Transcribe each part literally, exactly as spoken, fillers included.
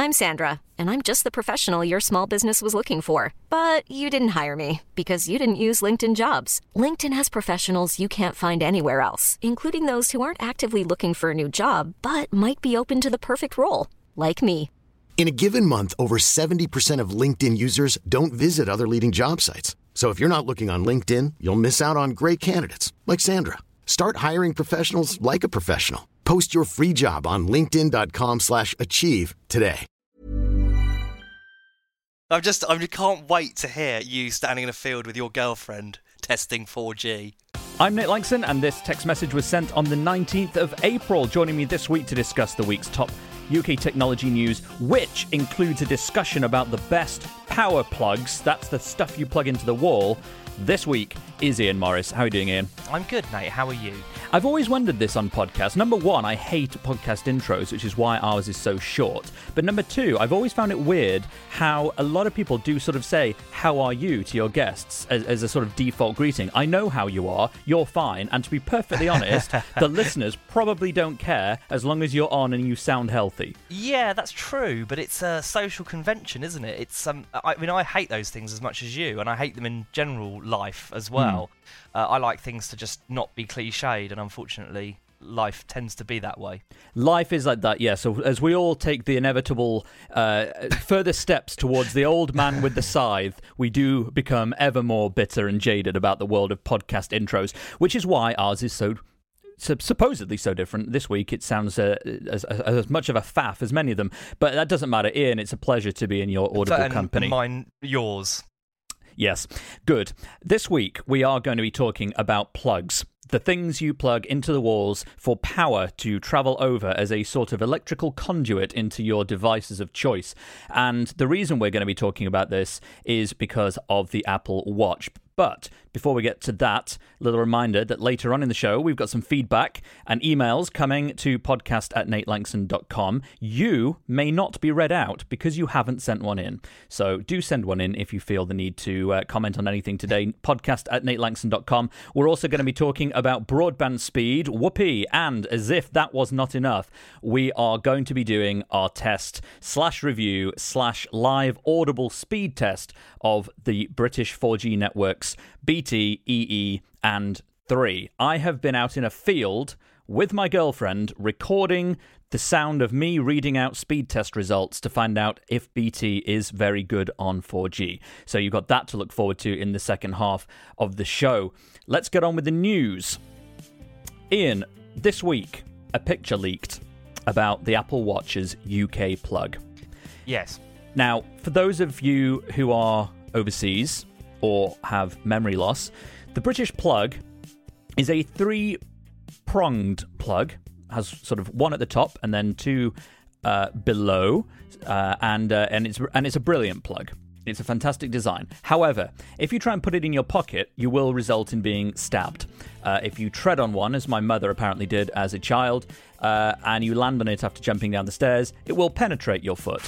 I'm Sandra, and I'm just the professional your small business was looking for. But you didn't hire me because you didn't use LinkedIn Jobs. LinkedIn has professionals you can't find anywhere else, including those who aren't actively looking for a new job, but might be open to the perfect role, like me. In a given month, over seventy percent of LinkedIn users don't visit other leading job sites. So if you're not looking on LinkedIn, you'll miss out on great candidates like Sandra. Start hiring professionals like a professional. Post your free job on linkedin dot com slash achieve today. I'm just, I can't wait to hear you standing in a field with your girlfriend testing four G. I'm Nate Langston, and this text message was sent on the nineteenth of April. Joining me this week to discuss the week's top U K technology news, which includes a discussion about the best power plugs. That's the stuff you plug into the wall. This week is Ian Morris. How are you doing, Ian? I'm good, Nate. How are you? I've always wondered this on podcasts. Number one, I hate podcast intros, which is why ours is so short. But number two, I've always found it weird how a lot of people do sort of say, how are you, to your guests as, as a sort of default greeting. I know how you are, you're fine, and to be perfectly honest, the listeners probably don't care as long as you're on and you sound healthy. Yeah, that's true, but it's a social convention, isn't it? It's um, I mean, I hate those things as much as you, and I hate them in general life as well. Mm. Uh, I like things to just not be cliched, and unfortunately, life tends to be that way. Life is like that, yeah. So as we all take the inevitable uh, further steps towards the old man with the scythe, we do become ever more bitter and jaded about the world of podcast intros, which is why ours is so supposedly so different. This week it sounds uh, as, as much of a faff as many of them, but that doesn't matter. Ian, it's a pleasure to be in your audible and company. Mine, yours. Yes, good. This week we are going to be talking about plugs. The things you plug into the walls for power to travel over as a sort of electrical conduit into your devices of choice. And the reason we're going to be talking about this is because of the Apple Watch. But before we get to that, a little reminder that later on in the show, we've got some feedback and emails coming to podcast at nate langston dot com. You may not be read out because you haven't sent one in. So do send one in if you feel the need to uh, comment on anything today. podcast at nate langston dot com. We're also going to be talking about broadband speed, whoopee, and as if that was not enough, we are going to be doing our test slash review slash live audible speed test of the British four G networks B T, E E, and three. I have been out in a field with my girlfriend recording the sound of me reading out speed test results to find out if B T is very good on four G. So you've got that to look forward to in the second half of the show. Let's get on with the news. Ian, this week, a picture leaked about the Apple Watch's U K plug. Yes. Now, for those of you who are overseas or have memory loss, the British plug is a three-pronged plug, has sort of one at the top and then two uh, below, uh, and uh, and it's and it's a brilliant plug. It's a fantastic design. However, if you try and put it in your pocket, you will result in being stabbed. Uh, if you tread on one, as my mother apparently did as a child, uh, and you land on it after jumping down the stairs, it will penetrate your foot.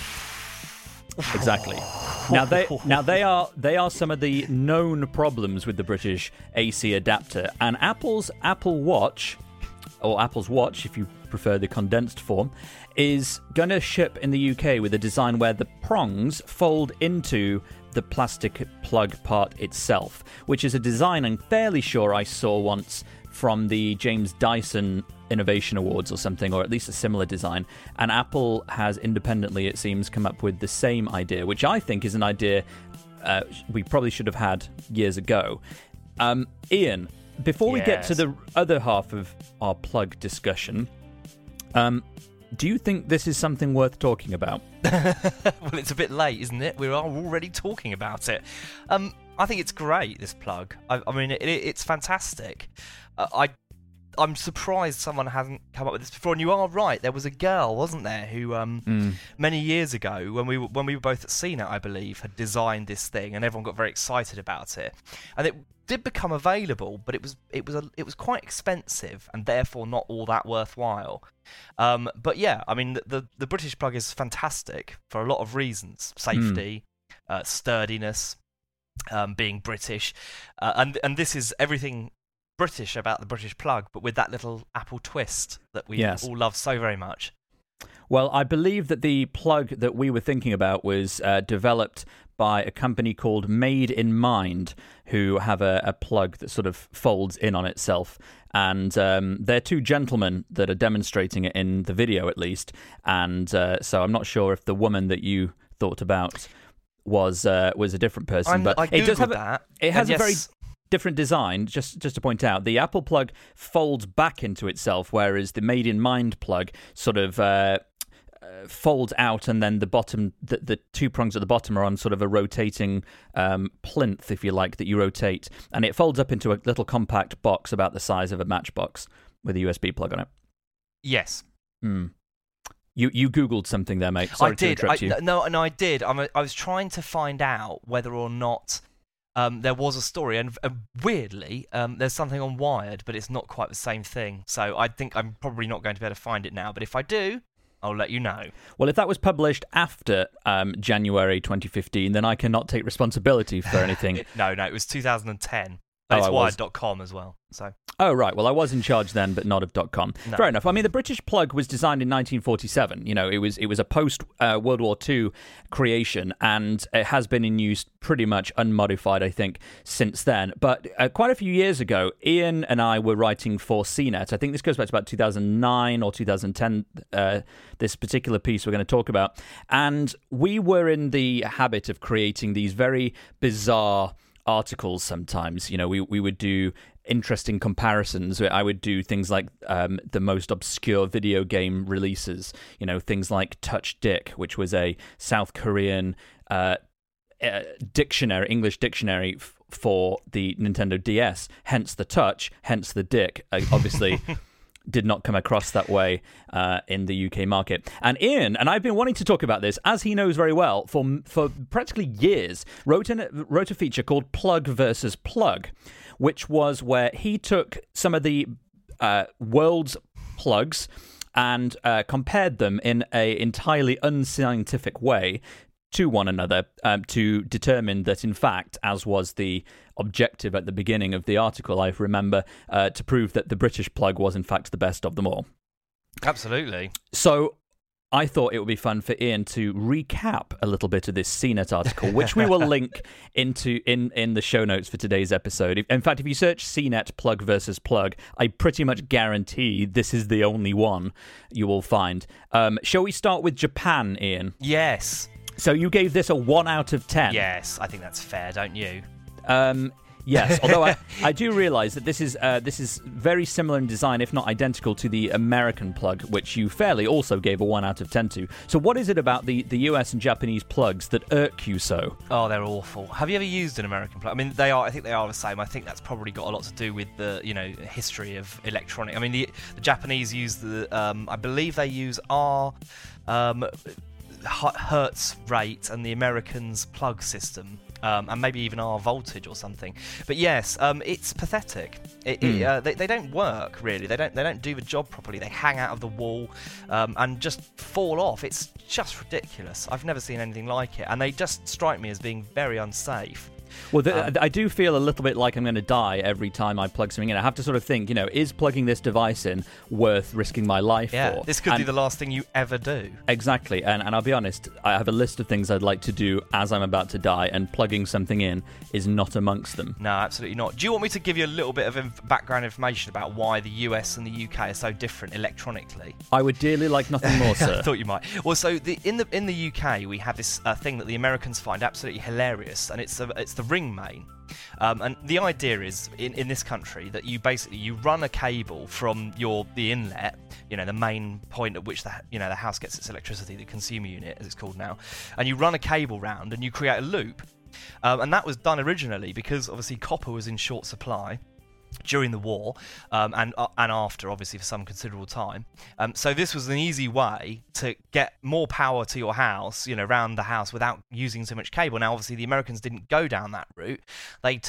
Exactly. Now they now they are they are some of the known problems with the British A C adapter, and Apple's Apple Watch, or Apple's Watch if you prefer the condensed form, is going to ship in the U K with a design where the prongs fold into the plastic plug part itself, which is a design I'm fairly sure I saw once from the James Dyson Innovation Awards or something, or at least a similar design. And Apple has independently, it seems, come up with the same idea, which I think is an idea uh, we probably should have had years ago. Um, Ian, before we yes. get to the other half of our plug discussion, um, do you think this is something worth talking about? Well, it's a bit late, isn't it? We are already talking about it. Um, I think it's great, this plug. I, I mean, it, it's fantastic. Uh, I I'm surprised someone hasn't come up with this before. And you are right. There was a girl, wasn't there, who um, mm. many years ago, when we were, when we were both at C NET, I believe, had designed this thing, and everyone got very excited about it. And it did become available, but it was it was a, it was quite expensive, and therefore not all that worthwhile. Um, but yeah, I mean, the, the the British plug is fantastic for a lot of reasons: safety, mm. uh, sturdiness, um, being British, uh, and and this is everything British about the British plug, but with that little Apple twist that we yes. all love so very much. Well, I believe that the plug that we were thinking about was uh, developed by a company called Made in Mind, who have a, a plug that sort of folds in on itself. And um, they're two gentlemen that are demonstrating it in the video, at least. And uh, so I'm not sure if the woman that you thought about was uh, was a different person. I'm, but I it does have that. A, it has yes. a very different design. Just just to point out, the Apple plug folds back into itself, whereas the Made in Mind plug sort of Uh, Uh, folds out, and then the bottom, the, the two prongs at the bottom are on sort of a rotating um, plinth, if you like, that you rotate, and it folds up into a little compact box about the size of a matchbox with a U S B plug on it. Yes. Hmm. You you googled something there, mate. Sorry I to did. interrupt I, you. No, no, I did. I'm a, I was trying to find out whether or not um, there was a story, and uh, weirdly, um, there's something on Wired, but it's not quite the same thing. So I think I'm probably not going to be able to find it now. But if I do, I'll let you know. Well, if that was published after um, January twenty fifteen, then I cannot take responsibility for anything. no, no, it was two thousand ten. But Oh, it's I was. wired dot com as well. So. Oh, right. Well, I was in charge then, but not of .com. No. Fair enough. I mean, the British plug was designed in nineteen forty-seven. You know, it was it was a post-World uh, War Two creation, and it has been in use pretty much unmodified, I think, since then. But uh, quite a few years ago, Ian and I were writing for C net. I think this goes back to about two thousand nine or two thousand ten, uh, this particular piece we're going to talk about. And we were in the habit of creating these very bizarre articles sometimes. You know, we, we would do interesting comparisons. I would do things like um, the most obscure video game releases, you know, things like Touch Dick, which was a South Korean uh, uh, dictionary, English dictionary f- for the Nintendo D S, hence the touch, hence the dick. Uh, obviously... did not come across that way uh, in the U K market. And Ian, and I've been wanting to talk about this, as he knows very well, for for practically years, wrote, an, wrote a feature called Plug versus Plug, which was where he took some of the uh, world's plugs and uh, compared them in an entirely unscientific way to one another um, to determine that, in fact, as was the objective at the beginning of the article, I remember, uh, to prove that the British plug was, in fact, the best of them all. Absolutely. So I thought it would be fun for Ian to recap a little bit of this C net article, which we will link into in, in the show notes for today's episode. In fact, if you search C net plug versus plug, I pretty much guarantee this is the only one you will find. Um, shall we start with Japan, Ian? Yes. So you gave this a one out of ten. Yes, I think that's fair, don't you? Um, yes, although I, I do realise that this is uh, this is very similar in design, if not identical, to the American plug, which you fairly also gave a one out of ten to. So what is it about the, the U S and Japanese plugs that irk you so? Oh, they're awful. Have you ever used an American plug? I mean, they are. I think they are the same. I think that's probably got a lot to do with the, you know, history of electronic. I mean, the, the Japanese use the, um, I believe they use R. Um, Hertz rate, and the Americans plug system, um, and maybe even our voltage or something. But yes, um, it's pathetic. It, mm. it, uh, they, they don't work really. They don't they don't do the job properly. They hang out of the wall um, and just fall off. It's just ridiculous. I've never seen anything like it, and they just strike me as being very unsafe. Well, the, um, I do feel a little bit like I'm going to die every time I plug something in. I have to sort of think, you know, is plugging this device in worth risking my life yeah, for? This could and be the last thing you ever do. Exactly. And, and I'll be honest, I have a list of things I'd like to do as I'm about to die, and plugging something in is not amongst them. No, absolutely not. Do you want me to give you a little bit of inf- background information about why the U S and the U K are so different electronically? I would dearly like nothing more, sir. I thought you might. Well, so the, in the in the U K, we have this uh, thing that the Americans find absolutely hilarious, and it's a, it's the ring main. Um, and the idea is in, in this country that you basically you run a cable from your the inlet, you know, the main point at which the you know the house gets its electricity, the consumer unit as it's called now, and you run a cable round and you create a loop. Um, and that was done originally because obviously copper was in short supply during the war, um, and uh, and after, obviously, for some considerable time. Um, so this was an easy way to get more power to your house, you know, around the house without using so much cable. Now, obviously, the Americans didn't go down that route. They took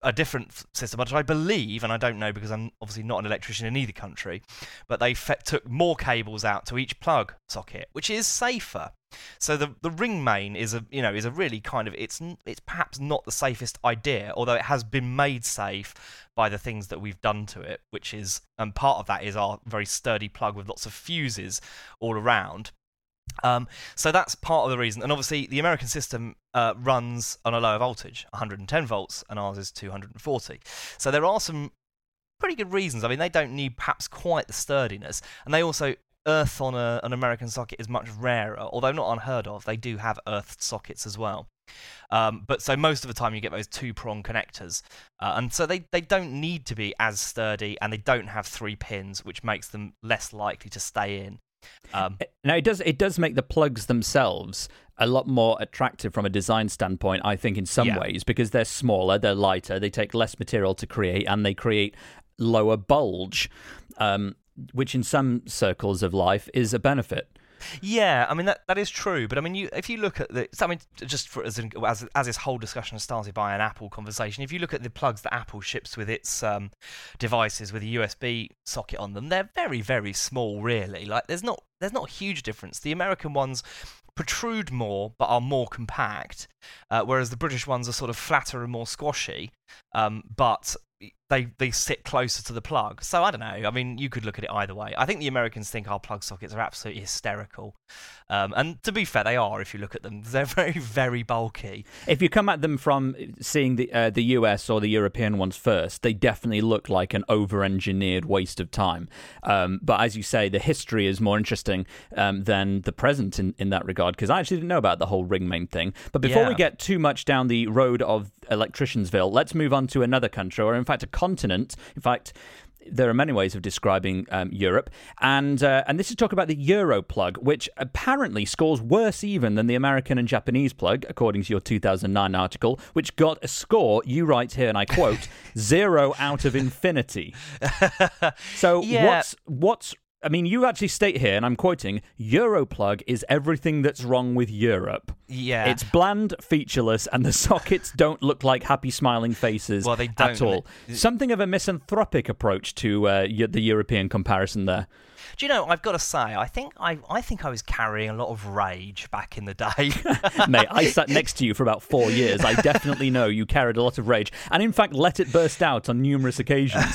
a different system, which I believe, and I don't know because I'm obviously not an electrician in either country, but they fe- took more cables out to each plug socket, which is safer. So the the ring main is a you know is a really kind of it's it's perhaps not the safest idea, although it has been made safe by the things that we've done to it, which is and part of that is our very sturdy plug with lots of fuses all around. Um, so that's part of the reason, and obviously the American system uh, runs on a lower voltage, one hundred ten volts, and ours is two hundred forty. So there are some pretty good reasons. I mean, they don't need perhaps quite the sturdiness, and they also earth on a, an American socket is much rarer, although not unheard of. They do have earthed sockets as well. Um, but so most of the time you get those two-prong connectors, uh, and so they, they don't need to be as sturdy, and they don't have three pins, which makes them less likely to stay in. Um, now it does it does make the plugs themselves a lot more attractive from a design standpoint, I think, in some yeah. ways, because they're smaller, they're lighter, they take less material to create, and they create lower bulge, um, which in some circles of life is a benefit. Yeah, I mean that that is true, but I mean you if you look at the I mean just for as in, as as this whole discussion started by an Apple conversation, if you look at the plugs that Apple ships with its um, devices with a U S B socket on them, they're very very small really. Like there's not there's not a huge difference. The American ones protrude more but are more compact, uh, whereas the British ones are sort of flatter and more squashy, um, but they they sit closer to the plug. So I don't know. I mean, you could look at it either way. I think the Americans think our plug sockets are absolutely hysterical. Um, and to be fair, they are if you look at them. They're very, very bulky. If you come at them from seeing the uh, the U S or the European ones first, they definitely look like an over-engineered waste of time. Um, but as you say, the history is more interesting um, than the present in, in that regard, because I actually didn't know about the whole ring main thing. But before Yeah. we get too much down the road of Electriciansville, let's move on to another country, or in fact a continent. In fact, there are many ways of describing um, Europe, and uh, and this is talk about the Euro plug, which apparently scores worse even than the American and Japanese plug, according to your two thousand nine article, which got a score, you write here, and I quote, zero out of infinity. So Yeah. what's what's I mean, you actually state here, and I'm quoting, Europlug is everything that's wrong with Europe. Yeah. It's bland, featureless, and the sockets don't look like happy smiling faces Well, they don't. at all. Something of a misanthropic approach to uh, the European comparison there. Do you know, I've got to say, I think I I think I was carrying a lot of rage back in the day. Mate, I sat next to you for about four years. I definitely know you carried a lot of rage, and in fact let it burst out on numerous occasions.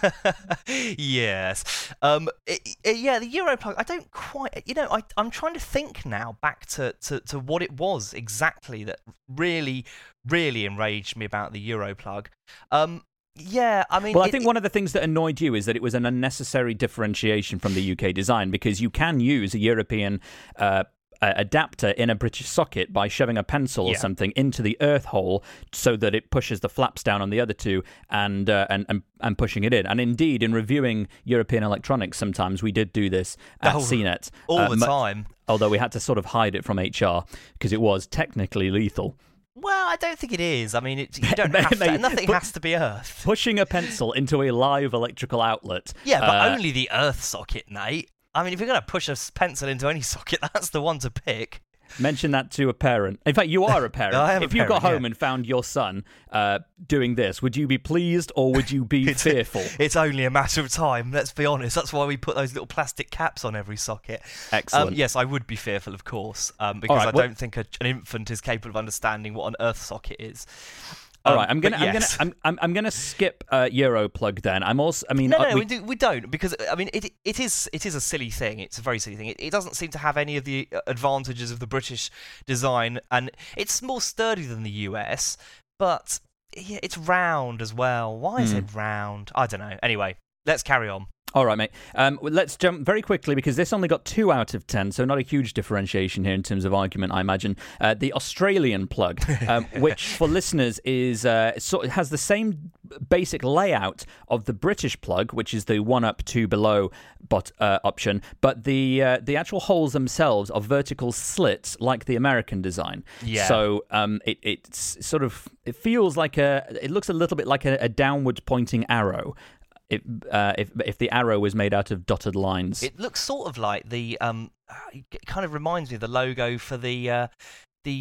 Yes. Um. It, it, yeah, the Europlug, I don't quite... You know, I, I'm trying to think now back to, to, to what it was exactly that really, really enraged me about the Europlug. Um... Yeah, I mean... Well, I it, think one of the things that annoyed you is that it was an unnecessary differentiation from the U K design, because you can use a European uh, uh, adapter in a British socket by shoving a pencil or Yeah. something into the earth hole so that it pushes the flaps down on the other two and, uh, and, and, and pushing it in. And indeed, in reviewing European electronics, sometimes we did do this at Oh, C net. all uh, the mu- time. Although we had to sort of hide it from H R because it was technically lethal. Well, I don't think it is. I mean, it, you don't have to... Mate, Nothing but- has to be earth. Pushing a pencil into a live electrical outlet. Yeah, but uh, only the earth socket, Nate. I mean, if you're going to push a s- pencil into any socket, that's the one to pick. Mention that to a parent. In fact, you are a parent. I am a if you got parent, home yeah. and found your son uh, doing this, would you be pleased or would you be It's- fearful? It's only a matter of time, let's be honest. That's why we put those little plastic caps on every socket. Excellent. Um, yes, I would be fearful, of course, um, because right, I well- don't think a, an infant is capable of understanding what an earth socket is. All Um, right, I'm but gonna, I'm gonna, yes. I'm, I'm, I'm gonna skip uh, Europlug then. I'm also, I mean, No, uh, no, we- we, do, we don't, because I mean, it it is it is a silly thing. It's a very silly thing. It, it doesn't seem to have any of the advantages of the British design, and it's more sturdy than the U S, but yeah, it's round as well. Why is Hmm. it round? I don't know. Anyway, let's carry on. All right, mate. Um, well, let's jump very quickly because this only got two out of ten, so not a huge differentiation here in terms of argument, I imagine. Uh, the Australian plug, um, which for listeners is uh, sort of has the same basic layout of the British plug, which is the one up, two below bot uh, option, but the uh, the actual holes themselves are vertical slits like the American design. Yeah. So um, it it's sort of it feels like a it looks a little bit like a, a downward pointing arrow. If, uh, if if the arrow was made out of dotted lines. It looks sort of like the um, it kind of reminds me of the logo for the uh, the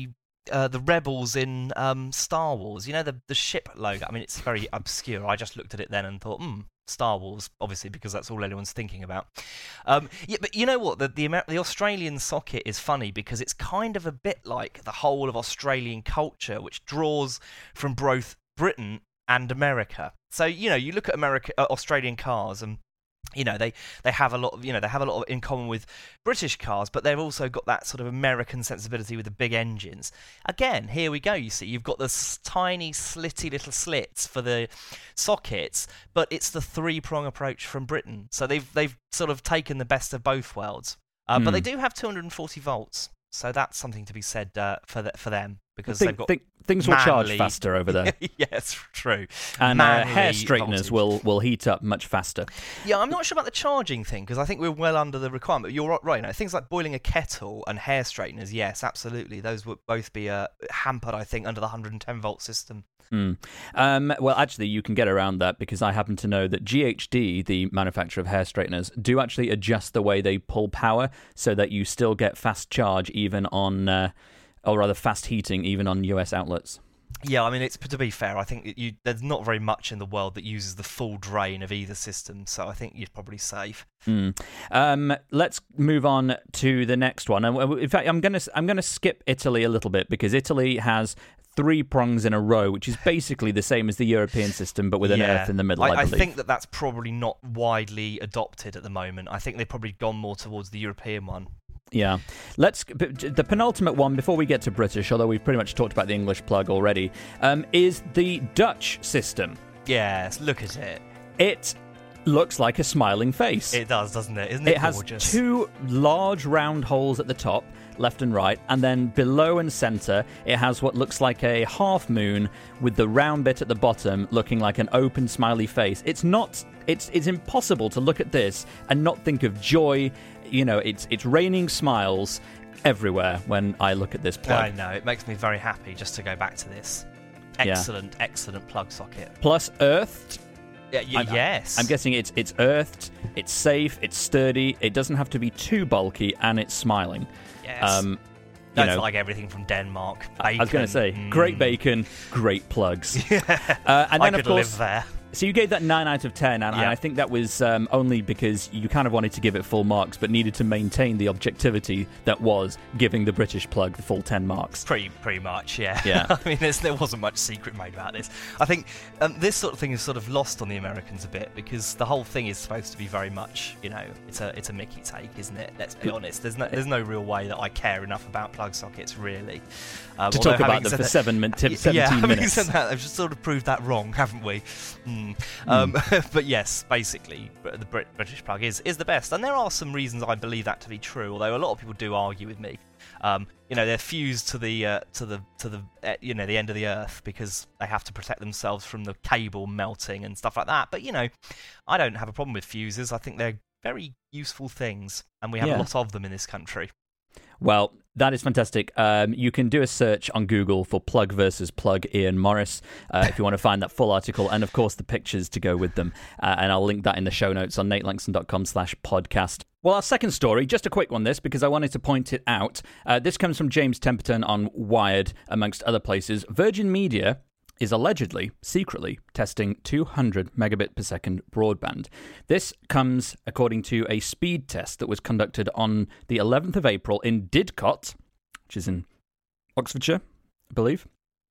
uh, the rebels in um, Star Wars. You know, the the ship logo. I mean, it's very obscure. I just looked at it then and thought, hmm, Star Wars, obviously, because that's all anyone's thinking about. Um, yeah, but you know what? The the, Amer- the Australian socket is funny because it's kind of a bit like the whole of Australian culture, which draws from both Britain and America. So you know, you look at America, uh, Australian cars, and you know they, they have a lot of you know they have a lot of, in common with British cars, but they've also got that sort of American sensibility with the big engines. Again, here we go. You see, you've got the s- tiny slitty little slits for the sockets, but it's the three prong approach from Britain. So they've they've sort of taken the best of both worlds. Uh, mm. But they do have two hundred forty volts, so that's something to be said uh, for the, for them. Because think, they've got think, things will manly... charge faster over there. Yes, true. And uh, hair straighteners will, will heat up much faster. Yeah, I'm not sure about the charging thing, because I think we're well under the requirement. But you're right, you know, things like boiling a kettle and hair straighteners, yes, absolutely. Those would both be uh, hampered, I think, under the one hundred ten volt system. Mm. Um, well, actually, you can get around that because I happen to know that G H D, the manufacturer of hair straighteners, do actually adjust the way they pull power so that you still get fast charge even on... Uh, or rather fast heating even on U S outlets. Yeah, I mean, it's to be fair, I think you, there's not very much in the world that uses the full drain of either system, so I think you're probably safe. Mm. Um, let's move on to the next one. In fact, I'm gonna I'm gonna skip Italy a little bit because Italy has three prongs in a row, which is basically the same as the European system, but with an yeah. earth in the middle. I, I, believe. I think that that's probably not widely adopted at the moment. I think they've probably gone more towards the European one. Yeah. Let's the penultimate one before we get to British, although we've pretty much talked about the English plug already, um, is the Dutch system. Yes, look at it. It looks like a smiling face. It does, doesn't it? Isn't it, it gorgeous? Has two large round holes at the top, left and right, and then below and centre it has what looks like a half moon with the round bit at the bottom looking like an open smiley face. It's not it's it's impossible to look at this and not think of joy. You know, it's it's raining smiles everywhere when I look at this plug. I know, it makes me very happy just to go back to this. Excellent, yeah. excellent plug socket. Plus earthed. Yeah, y- I'm, yes. I'm guessing it's it's earthed, it's safe, it's sturdy, it doesn't have to be too bulky, and it's smiling. Yes. Um, That's know, like everything from Denmark. Bacon. I was going to say, mm. great bacon, great plugs. Yeah. Uh, and then, I of could course, live there. So you gave that nine out of ten, and, yeah. and I think that was um, only because you kind of wanted to give it full marks, but needed to maintain the objectivity that was giving the British plug the full ten marks. Pretty, pretty much, yeah. Yeah. I mean, there wasn't much secret made about this. I think um, this sort of thing is sort of lost on the Americans a bit because the whole thing is supposed to be very much, you know, it's a it's a Mickey take, isn't it? Let's be honest. There's no there's no real way that I care enough about plug sockets, really. Um, to talk about them for that, seven min- t- seventeen yeah, having minutes. said that, I've just sort of proved that wrong, haven't we? Mm. Mm. Um, but yes, basically, the Brit- British plug is, is the best. And there are some reasons I believe that to be true, although a lot of people do argue with me. Um, you know, they're fused to the uh, to the to the uh, you know the end of the earth because they have to protect themselves from the cable melting and stuff like that. But you know, I don't have a problem with fuses. I think they're very useful things, and we have yeah. a lot of them in this country. Well, that is fantastic. Um, you can do a search on Google for plug versus plug Ian Morris uh, if you want to find that full article and, of course, the pictures to go with them. Uh, and I'll link that in the show notes on natelanxton.com slash podcast. Well, our second story, just a quick one this, because I wanted to point it out. Uh, this comes from James Temperton on Wired, amongst other places. Virgin Media is allegedly, secretly, testing two hundred megabit per second broadband. This comes according to a speed test that was conducted on the eleventh of April in Didcot, which is in Oxfordshire, I believe.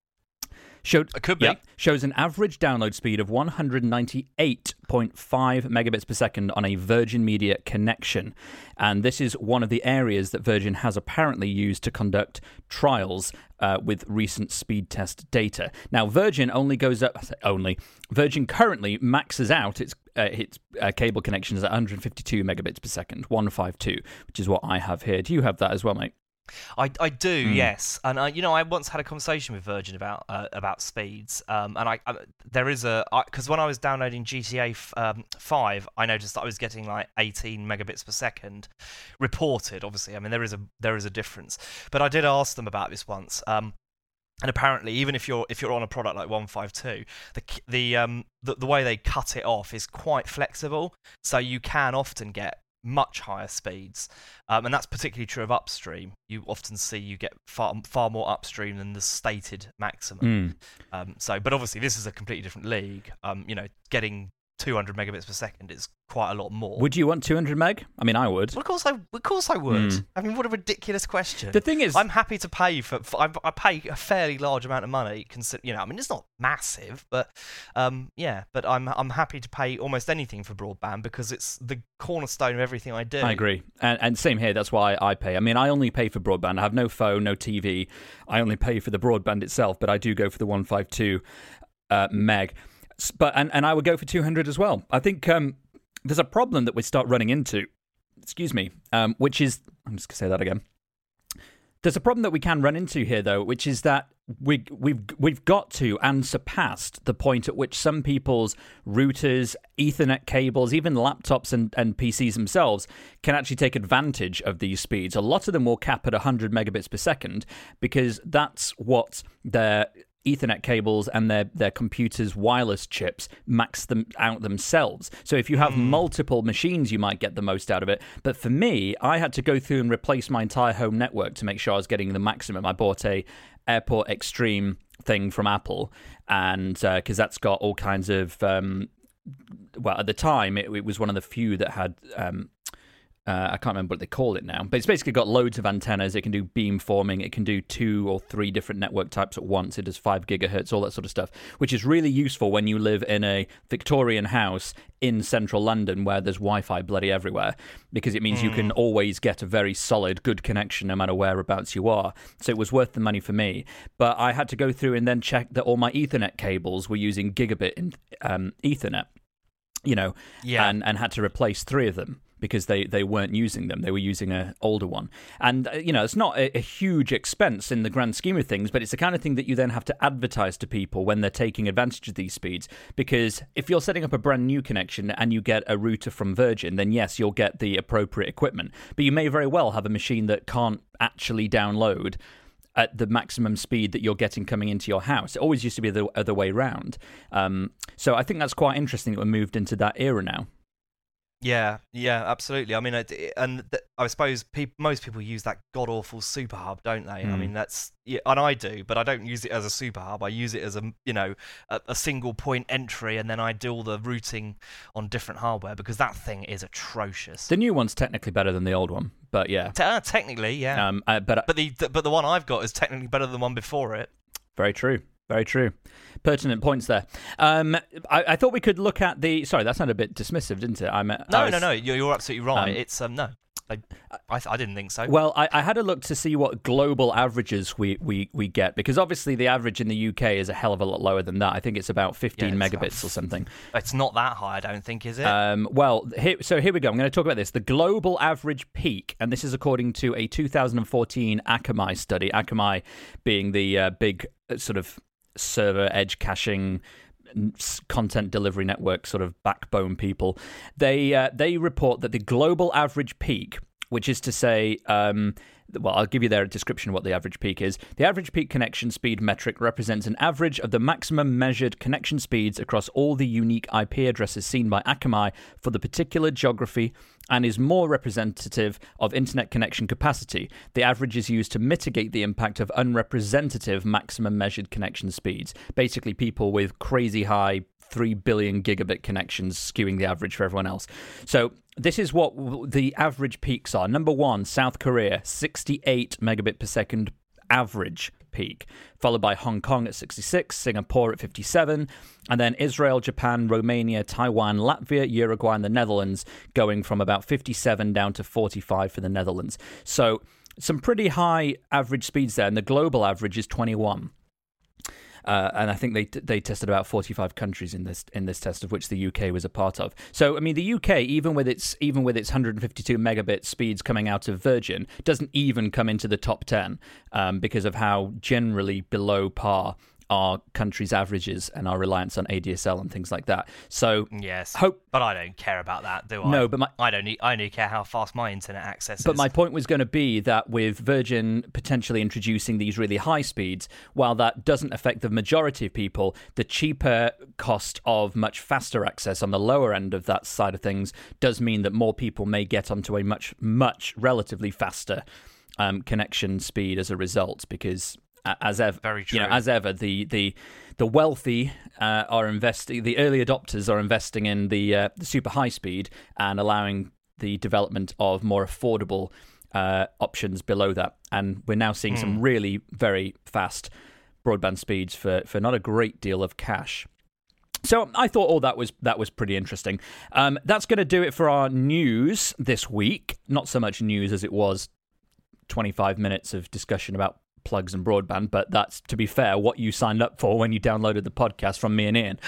Showed, it could be. Yeah, shows an average download speed of one hundred ninety-eight point five megabits per second on a Virgin Media connection. And this is one of the areas that Virgin has apparently used to conduct trials uh, with recent speed test data. Now, Virgin only goes up, only, Virgin currently maxes out its uh, its uh, cable connections at one hundred fifty-two megabits per second, one fifty-two, which is what I have here. Do you have that as well, mate? I, I do, mm. yes, and uh, you know I once had a conversation with Virgin about uh, about speeds, um, and I, I there is a because when I was downloading G T A um, five, I noticed that I was getting like eighteen megabits per second reported. Obviously, I mean there is a there is a difference, but I did ask them about this once. Um, And apparently, even if you're if you're on a product like one fifty-two, the the um the, the way they cut it off is quite flexible, so you can often get much higher speeds, um, and that's particularly true of upstream. You often see you get far far more upstream than the stated maximum. Mm. Um, so, but obviously this is a completely different league. Um, you know, getting two hundred megabits per second is quite a lot more. Would you want two hundred meg? I mean, I would. Well, of course, I, of course I would. Mm. I mean, what a ridiculous question. The thing is, I'm happy to pay for. for I, I pay a fairly large amount of money. Consider, you know, I mean, it's not massive, but um, yeah. But I'm I'm happy to pay almost anything for broadband because it's the cornerstone of everything I do. I agree, and and same here. That's why I pay. I mean, I only pay for broadband. I have no phone, no T V. I only pay for the broadband itself, but I do go for the one fifty-two uh, meg. But and, and I would go for two hundred as well. I think um, there's a problem that we start running into, excuse me, um, which is, I'm just going to say that again. There's a problem that we can run into here, though, which is that we, we've we've got to and surpassed the point at which some people's routers, Ethernet cables, even laptops and, and P Cs themselves can actually take advantage of these speeds. A lot of them will cap at one hundred megabits per second because that's what their Ethernet cables and their, their computers' wireless chips max them out themselves. So if you have mm. multiple machines, you might get the most out of it. But for me, I had to go through and replace my entire home network to make sure I was getting the maximum. I bought a Airport Extreme thing from Apple, and because uh, that's got all kinds of, um, well, at the time, it, it was one of the few that had... Um, Uh, I can't remember what they call it now, but it's basically got loads of antennas. It can do beamforming. It can do two or three different network types at once. It does five gigahertz, all that sort of stuff, which is really useful when you live in a Victorian house in central London where there's Wi-Fi bloody everywhere, because it means mm. you can always get a very solid, good connection no matter whereabouts you are. So it was worth the money for me. But I had to go through and then check that all my Ethernet cables were using gigabit in, um, Ethernet, you know, yeah. and, and had to replace three of them, because they, they weren't using them. They were using an older one. And, uh, you know, it's not a, a huge expense in the grand scheme of things, but it's the kind of thing that you then have to advertise to people when they're taking advantage of these speeds. Because if you're setting up a brand new connection and you get a router from Virgin, then yes, you'll get the appropriate equipment. But you may very well have a machine that can't actually download at the maximum speed that you're getting coming into your house. It always used to be the other way around. Um, so I think that's quite interesting that we're moved into that era now. Yeah, yeah, absolutely. I mean, it, and th- I suppose pe- most people use that god awful super hub, don't they? Mm. I mean, that's yeah, and I do, but I don't use it as a super hub. I use it as a you know a, a single point entry, and then I do all the routing on different hardware because that thing is atrocious. The new one's technically better than the old one, but yeah, Te- uh, technically, yeah. Um, uh, but uh, but the, the but the one I've got is technically better than the one before it. Very true. Very true. Pertinent points there. Um, I, I thought we could look at the... Sorry, that sounded a bit dismissive, didn't it? I'm, no, I was, no, no. You're, you're absolutely right. Um, it's um, no. I, I, I didn't think so. Well, I, I had a look to see what global averages we, we, we get, because obviously the average in the U K is a hell of a lot lower than that. I think it's about fifteen yeah, it's megabits about, or something. It's not that high, I don't think, is it? Um, well, here, so here we go. I'm going to talk about this. The global average peak, and this is according to a two thousand fourteen Akamai study, Akamai being the uh, big uh, sort of server edge caching content delivery network sort of backbone people. They uh, they report that the global average peak, which is to say, um, well, I'll give you their description of what the average peak is. The average peak connection speed metric represents an average of the maximum measured connection speeds across all the unique I P addresses seen by Akamai for the particular geography and is more representative of internet connection capacity. The average is used to mitigate the impact of unrepresentative maximum measured connection speeds. Basically, people with crazy high three billion gigabit connections skewing the average for everyone else. So this is what the average peaks are. Number one, South Korea, sixty-eight megabit per second average peak, followed by Hong Kong at sixty-six, Singapore at fifty-seven, and then Israel, Japan, Romania, Taiwan, Latvia, Uruguay, and the Netherlands going from about fifty-seven down to forty-five for the Netherlands. So some pretty high average speeds there, and the global average is twenty-one. Uh, and I think they they tested about forty-five countries in this in this test, of which the U K was a part of. So I mean, the U K, even with its even with its one hundred fifty-two megabit speeds coming out of Virgin, doesn't even come into the top ten um, because of how generally below par our country's averages and our reliance on A D S L and things like that. So yes, hope, but I don't care about that, do I? No, but my, I don't. Need, I only care how fast my internet access is. But my point was going to be that with Virgin potentially introducing these really high speeds, while that doesn't affect the majority of people, the cheaper cost of much faster access on the lower end of that side of things does mean that more people may get onto a much, much relatively faster um, connection speed as a result, because as ever, Very true. you know, as ever, the the the wealthy uh, are investing. The early adopters are investing in the uh, the super high speed and allowing the development of more affordable uh, options below that. And we're now seeing mm. some really very fast broadband speeds for for not a great deal of cash. So I thought all that was that was pretty interesting. Um, that's going to do it for our news this week. Not so much news as it was twenty-five minutes of discussion about plugs and broadband, but that's, to be fair, what you signed up for when you downloaded the podcast from me and Ian.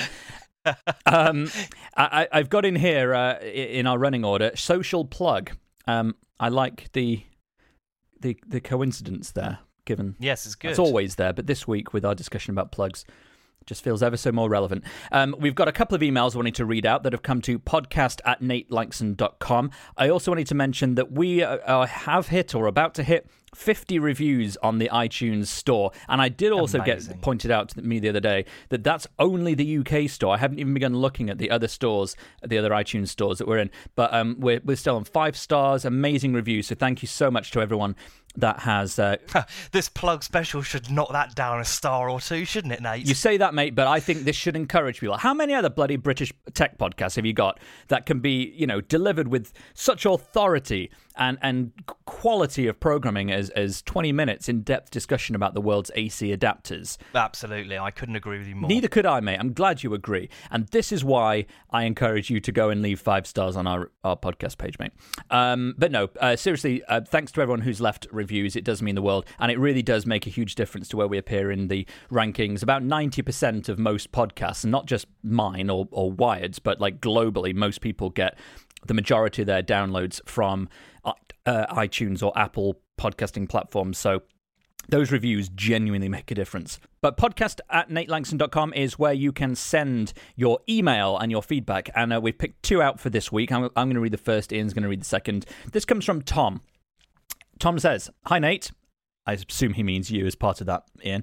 um, I, I've got in here, uh, in our running order, social plug. Um, I like the the the coincidence there, given yes, it's good. It's always there, but this week with our discussion about plugs, just feels ever so more relevant. Um, we've got a couple of emails I wanted to read out that have come to podcast at nate langston dot com. I also wanted to mention that we uh, have hit or about to hit fifty reviews on the iTunes store. And I did also Amazing. get pointed out to me the other day that that's only the U K store. I haven't even begun looking at the other stores, the other iTunes stores that we're in. But um, we're, we're still on five stars, amazing reviews. So thank you so much to everyone that has... Uh, this plug special should knock that down a star or two, shouldn't it, Nate? You say that, mate, but I think this should encourage people. How many other bloody British tech podcasts have you got that can be, you know, delivered with such authority and, and quality of programming as, as twenty minutes in-depth discussion about the world's A C adapters? Absolutely. I couldn't agree with you more. Neither could I, mate. I'm glad you agree. And this is why I encourage you to go and leave five stars on our, our podcast page, mate. Um, but no, uh, seriously, uh, thanks to everyone who's left reviews. It does mean the world, and it really does make a huge difference to where we appear in the rankings. About ninety percent of most podcasts, and not just mine or, or Wired's, but like globally, most people get the majority of their downloads from uh, iTunes or Apple podcasting platforms. So those reviews genuinely make a difference. But podcast at nate langston dot com is where you can send your email and your feedback. And uh, we've picked two out for this week. I'm, I'm going to read the first. Ian's going to read the second. This comes from Tom. Tom says, "Hi, Nate." I assume he means you as part of that, Ian.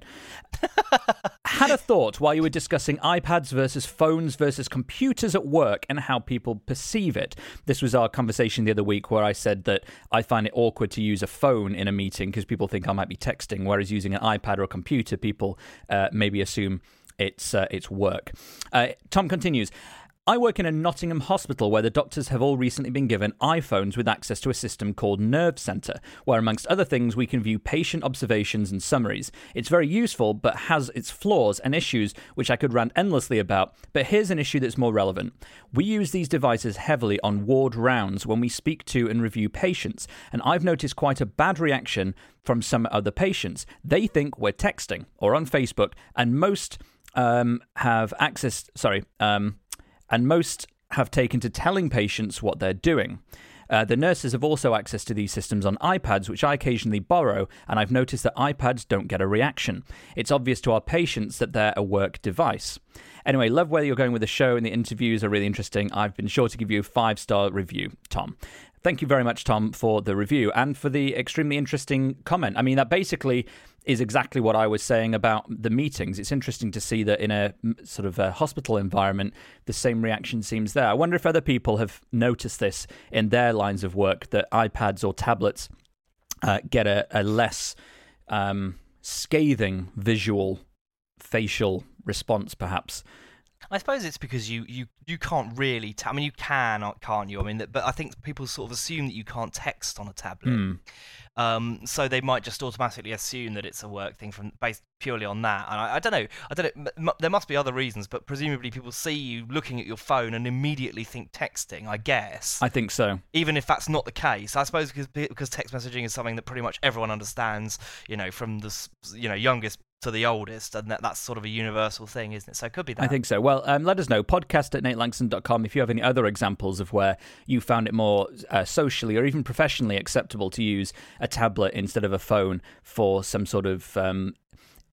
"Had a thought while you were discussing iPads versus phones versus computers at work and how people perceive it. This was our conversation the other week where I said that I find it awkward to use a phone in a meeting because people think I might be texting, whereas using an iPad or a computer, people uh, maybe assume it's, uh, it's work." Uh, Tom continues, "I work in a Nottingham hospital where the doctors have all recently been given iPhones with access to a system called Nerve Centre, where amongst other things we can view patient observations and summaries. It's very useful, but has its flaws and issues which I could rant endlessly about, but here's an issue that's more relevant. We use these devices heavily on ward rounds when we speak to and review patients, and I've noticed quite a bad reaction from some other patients. They think we're texting or on Facebook, and most um, have access... Sorry... Um, And most have taken to telling patients what they're doing. Uh, the nurses have also access to these systems on iPads, which I occasionally borrow, and I've noticed that iPads don't get a reaction. It's obvious to our patients that they're a work device. Anyway, love where you're going with the show, and the interviews are really interesting. I've been sure to give you a five-star review, Tom." Thank you very much, Tom, for the review and for the extremely interesting comment. I mean, that basically is exactly what I was saying about the meetings. It's interesting to see that in a sort of a hospital environment, the same reaction seems there. I wonder if other people have noticed this in their lines of work, that iPads or tablets uh, get a, a less um, scathing visual, facial response, perhaps. I suppose it's because you, you, you can't really... Ta- I mean, you can, can't you? I mean, but I think people sort of assume that you can't text on a tablet. Mm. Um, so they might just automatically assume that it's a work thing from based purely on that. And I, I don't know. I don't know. M- there must be other reasons, but presumably people see you looking at your phone and immediately think texting, I guess. I think so. Even if that's not the case. I suppose because, because text messaging is something that pretty much everyone understands, you know, from the you know youngest to the oldest, and that, that's sort of a universal thing, isn't it? So it could be that. I think so. Well, um, let us know. Podcast at nate langston dot com if you have any other examples of where you found it more uh, socially or even professionally acceptable to use a tablet instead of a phone for some sort of um,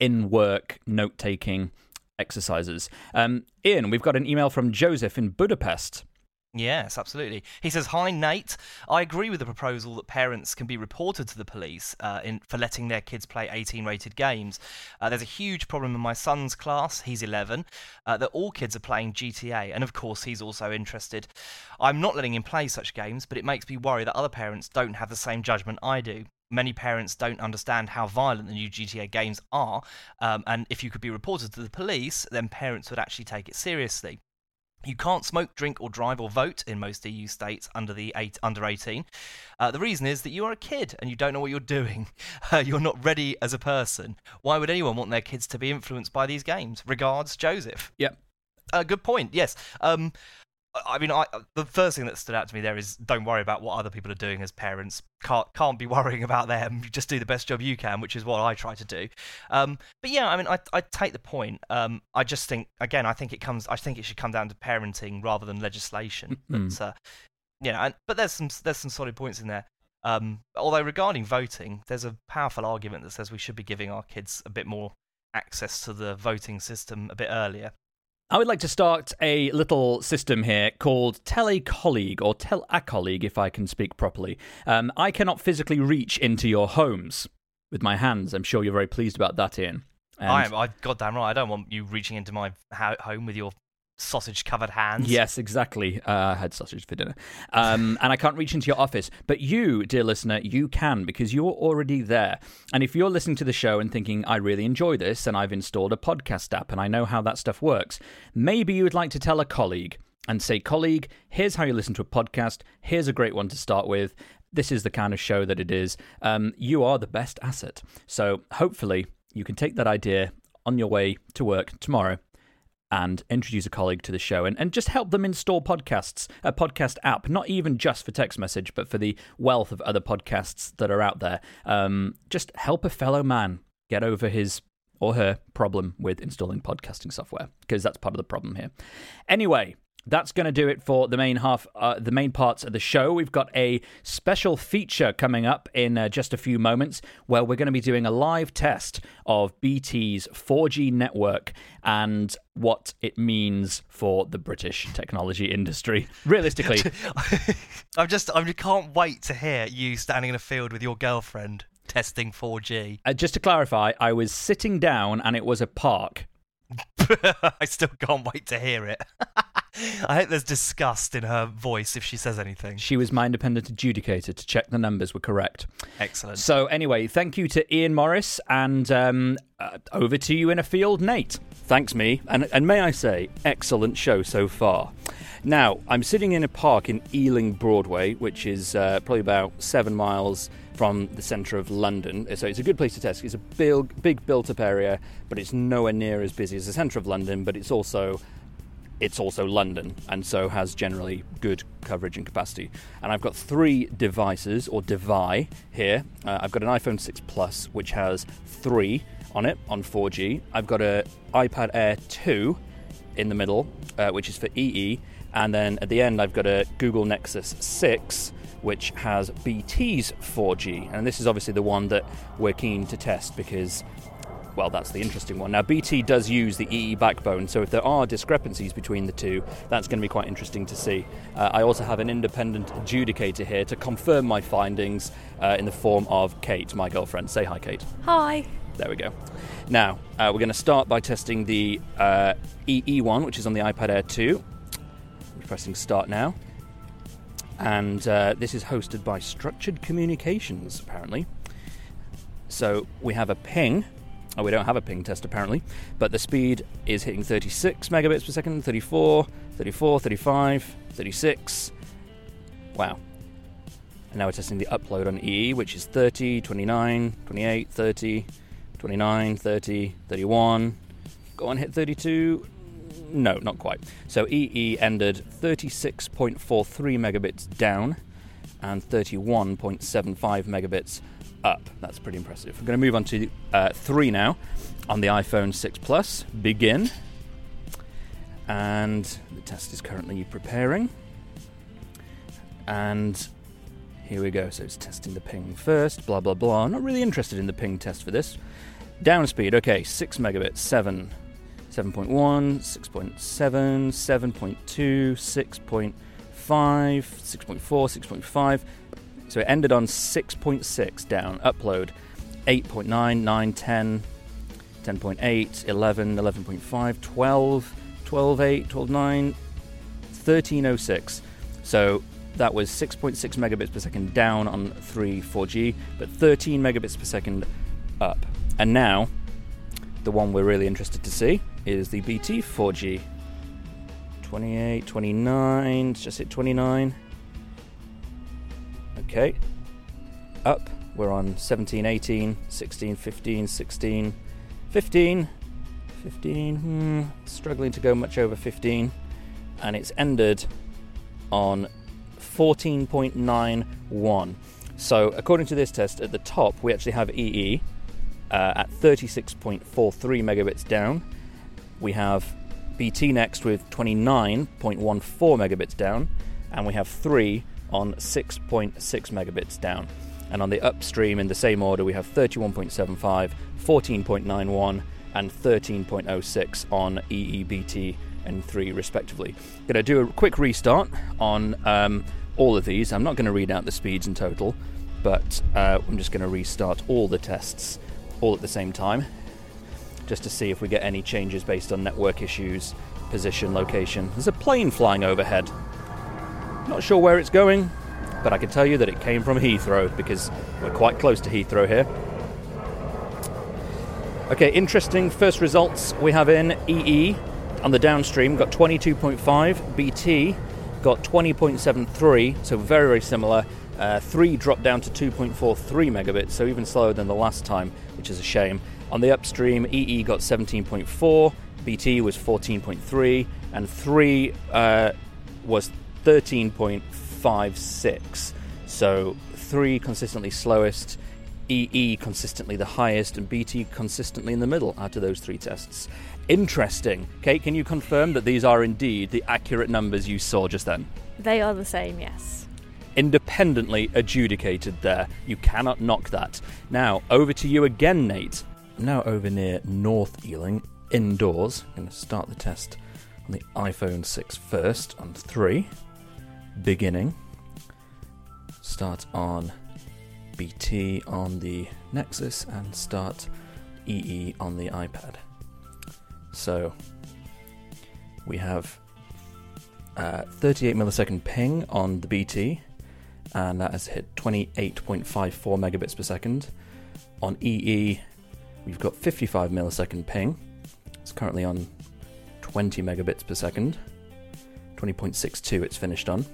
in-work note-taking exercises. Um, Ian, we've got an email from Joseph in Budapest. Yes, absolutely. He says, "Hi, Nate. I agree with the proposal that parents can be reported to the police uh, in, for letting their kids play eighteen-rated games. Uh, there's a huge problem in my son's class, he's eleven, uh, that all kids are playing G T A, and of course he's also interested. I'm not letting him play such games, but it makes me worry that other parents don't have the same judgment I do. Many parents don't understand how violent the new G T A games are, um, and if you could be reported to the police, then parents would actually take it seriously. You can't smoke, drink, or drive or vote in most E U states under the eight, under eighteen. Uh, the reason is that you are a kid and you don't know what you're doing. Uh, you're not ready as a person. Why would anyone want their kids to be influenced by these games? Regards, Joseph." Yep. Uh, good point. Yes. Um, I mean, I, the first thing that stood out to me there is don't worry about what other people are doing as parents. Can't can't be worrying about them. You just do the best job you can, which is what I try to do. Um, but yeah, I mean, I I take the point. Um, I just think again, I think it comes. I think it should come down to parenting rather than legislation. Mm-hmm. But uh, you know, and, but there's some there's some solid points in there. Um, although regarding voting, there's a powerful argument that says we should be giving our kids a bit more access to the voting system a bit earlier. I would like to start a little system here called Tell a Colleague, or Tell a Colleague, if I can speak properly. Um, I cannot physically reach into your homes with my hands. I'm sure you're very pleased about that, Ian. And I am. I goddamn right. I don't want you reaching into my ho- home with your sausage-covered hands. Yes, exactly. Uh, I had sausage for dinner. Um, and I can't reach into your office. But you, dear listener, you can, because you're already there. And if you're listening to the show and thinking, I really enjoy this, and I've installed a podcast app, and I know how that stuff works, maybe you would like to tell a colleague and say, colleague, here's how you listen to a podcast. Here's a great one to start with. This is the kind of show that it is. Um, you are the best asset. So hopefully you can take that idea on your way to work tomorrow and introduce a colleague to the show, and, and just help them install podcasts, a podcast app, not even just for text message, but for the wealth of other podcasts that are out there. Um, just help a fellow man get over his or her problem with installing podcasting software, because that's part of the problem here. Anyway, that's going to do it for the main half, uh, the main parts of the show. We've got a special feature coming up in uh, just a few moments where we're going to be doing a live test of B T's four G network and what it means for the British technology industry. Realistically, I'm just, I can't wait to hear you standing in a field with your girlfriend testing four G. Uh, just to clarify, I was sitting down and it was a park. I still can't wait to hear it. I hope there's disgust in her voice if she says anything. She was my independent adjudicator to check the numbers were correct. Excellent. So anyway, thank you to Ian Morris, and um, uh, over to you in a field, Nate. Thanks, me. And, and may I say, excellent show so far. Now, I'm sitting in a park in Ealing Broadway, which is uh, probably about seven miles from the centre of London. So it's a good place to test. It's a big, big built-up area, but it's nowhere near as busy as the centre of London, but it's also... It's also London, and so has generally good coverage and capacity. And I've got three devices, or devi, here. Uh, I've got an iPhone six Plus, which has three on it, on four G. I've got an iPad Air two in the middle, uh, which is for E E. And then at the end, I've got a Google Nexus six, which has B T's four G. And this is obviously the one that we're keen to test because... well, that's the interesting one. Now, B T does use the E E backbone, so if there are discrepancies between the two, that's going to be quite interesting to see. Uh, I also have an independent adjudicator here to confirm my findings uh, in the form of Kate, my girlfriend. Say hi, Kate. Hi. There we go. Now, uh, we're going to start by testing the uh, E E one, which is on the iPad Air two. I'm pressing start now. And uh, this is hosted by Structured Communications, apparently. So we have a ping. Oh, we don't have a ping test, apparently. But the speed is hitting thirty-six megabits per second, thirty-four, thirty-four, thirty-five, thirty-six. Wow. And now we're testing the upload on E E, which is thirty, twenty-nine, twenty-eight, thirty, twenty-nine, thirty, thirty-one. Go on, hit thirty-two. No, not quite. So E E ended thirty-six point four three megabits down and thirty-one point seven five megabits up. That's pretty impressive. I'm going to move on to uh, three now on the iPhone six Plus. Begin. And the test is currently preparing. And here we go. So it's testing the ping first, blah, blah, blah. I'm not really interested in the ping test for this. Down speed, okay, six megabits, seven, seven point one, six point seven, seven point two, six point five, six point four, six point five. So it ended on six point six down. Upload, eight point nine, nine, ten, ten point eight, eleven, eleven point five, twelve, twelve point eight, twelve point nine, thirteen oh six. So that was six point six megabits per second down on three four G, but thirteen megabits per second up. And now, the one we're really interested to see is the B T four G. twenty-eight, twenty-nine, just hit twenty-nine. Okay. Up, we're on seventeen, eighteen, sixteen, fifteen, sixteen, fifteen, fifteen, hmm, struggling to go much over fifteen. And it's ended on fourteen point nine one. So, according to this test, at the top, we actually have E E uh, at thirty-six point four three megabits down. We have B T next with twenty-nine point one four megabits down, and we have three on six point six megabits down. And on the upstream, in the same order, we have thirty-one point seven five, fourteen point nine one, and thirteen point oh six on E E, B T, and three, respectively. Going to do a quick restart on um, all of these. I'm not going to read out the speeds in total, but uh, I'm just going to restart all the tests all at the same time, just to see if we get any changes based on network issues, position, location. There's a plane flying overhead. Not sure where it's going, but I can tell you that it came from Heathrow, because we're quite close to Heathrow here. Okay, interesting first results we have in E E. On the downstream, got twenty-two point five. B T got twenty point seven three, so very, very similar. Uh, three dropped down to two point four three megabits, so even slower than the last time, which is a shame. On the upstream, E E got seventeen point four, B T was fourteen point three, and three uh, was thirteen point five six. So three consistently slowest, E E consistently the highest, and B T consistently in the middle out of those three tests. Interesting. Kate, can you confirm that these are indeed the accurate numbers you saw just then? They are the same, yes. Independently adjudicated there. You cannot knock that. Now, over to you again, Nate. I'm now over near North Ealing, indoors. I'm going to start the test on the iPhone six first, on three. Beginning. Start on B T on the Nexus, and start E E on the iPad. So, we have uh, thirty-eight millisecond ping on the B T, and that has hit twenty-eight point five four megabits per second. On E E, we've got fifty-five millisecond ping. It's currently on twenty megabits per second. twenty point six two it's finished on.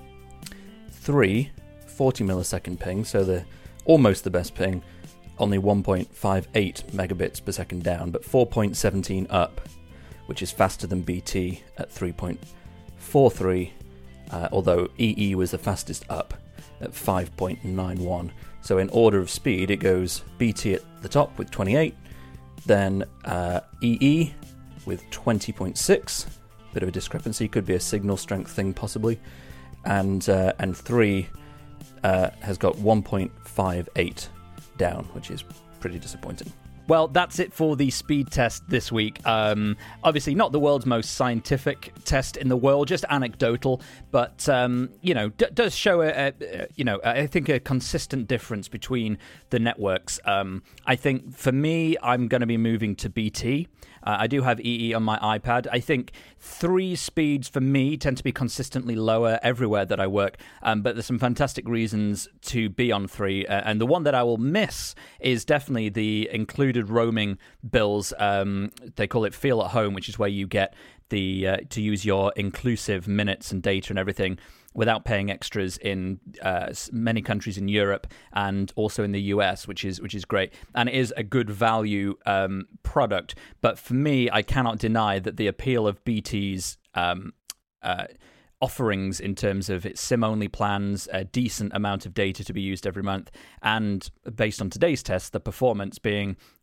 three, forty millisecond ping, so the almost the best ping. Only one point five eight megabits per second down, but four point one seven up, which is faster than B T at three point four three, uh, although E E was the fastest up at five point nine one. So in order of speed, it goes B T at the top with twenty-eight, then uh, E E with twenty point six, bit of a discrepancy, could be a signal strength thing possibly, and uh, and three uh, has got one point five eight down, which is pretty disappointing. Well, that's it for the speed test this week. Um, obviously, not the world's most scientific test in the world, just anecdotal, but um, you know, d- does show a, a, you know, I think a consistent difference between the networks. Um, I think for me, I'm going to be moving to B T. Uh, I do have E E on my iPad. I think three speeds for me tend to be consistently lower everywhere that I work, um, but there's some fantastic reasons to be on three. Uh, and the one that I will miss is definitely the included roaming bills. Um, they call it Feel at Home, which is where you get the uh, to use your inclusive minutes and data and everything without paying extras in uh, many countries in Europe and also in the U S, which is which is great. And it is a good value um, product. But for me, I cannot deny that the appeal of B T's um, uh, offerings in terms of its SIM-only plans, a decent amount of data to be used every month, and based on today's test, the performance being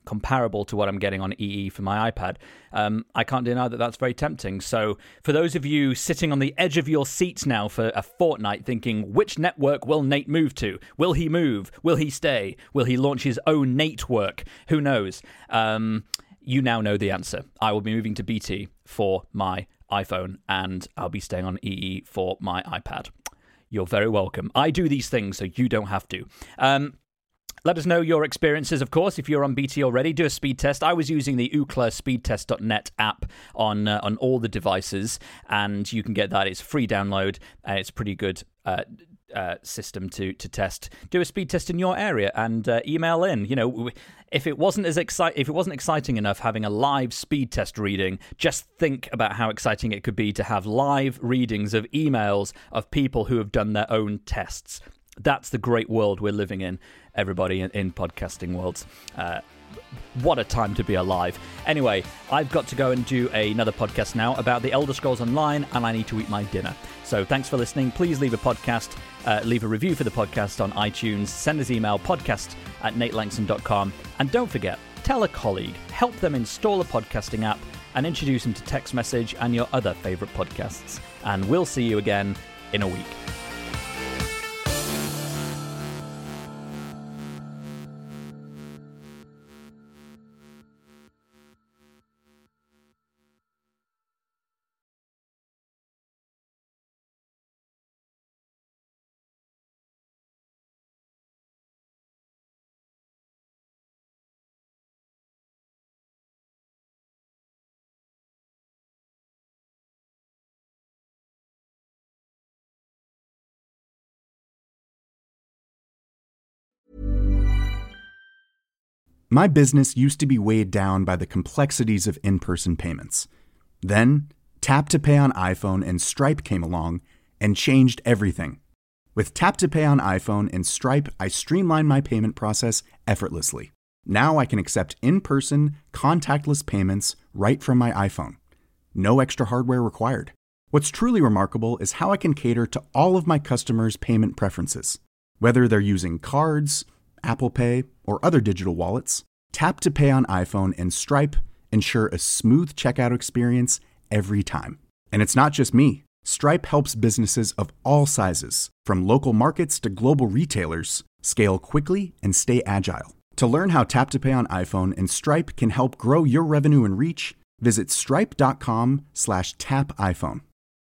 comparable to what I'm getting on E E for my iPad, um, I can't deny that that's very tempting. So for those of you sitting on the edge of your seats now for a fortnight thinking, which network will Nate move to? Will he move? Will he stay? Will he launch his own Natework? Who knows? Um, you now know the answer. I will be moving to B T for my iPhone, and I'll be staying on E E for my iPad. You're very welcome. I do these things so you don't have to. Um, Let us know your experiences, of course. If you're on B T already, do a speed test. I was using the Ookla speedtest dot net app on uh, on all the devices, and you can get that. It's free download, and it's a pretty good uh, uh, system to to test. Do a speed test in your area and uh, email in. You know, if it wasn't as exci- if it wasn't exciting enough having a live speed test reading, just think about how exciting it could be to have live readings of emails of people who have done their own tests. That's the great world we're living in, everybody in, in podcasting worlds. Uh, what a time to be alive. Anyway, I've got to go and do another podcast now about the Elder Scrolls Online, and I need to eat my dinner. So thanks for listening. Please leave a podcast, uh, leave a review for the podcast on iTunes. Send us email, podcast at nate langson dot com. And don't forget, tell a colleague, help them install a podcasting app, and introduce them to Text Message and your other favourite podcasts. And we'll see you again in a week. My business used to be weighed down by the complexities of in-person payments. Then, Tap to Pay on iPhone and Stripe came along and changed everything. With Tap to Pay on iPhone and Stripe, I streamlined my payment process effortlessly. Now I can accept in-person, contactless payments right from my iPhone. No extra hardware required. What's truly remarkable is how I can cater to all of my customers' payment preferences. Whether they're using cards, Apple Pay, or other digital wallets, Tap to Pay on iPhone and Stripe ensure a smooth checkout experience every time. And it's not just me. Stripe helps businesses of all sizes, from local markets to global retailers, scale quickly and stay agile. To learn how Tap to Pay on iPhone and Stripe can help grow your revenue and reach, visit stripe dot com slash tap iPhone.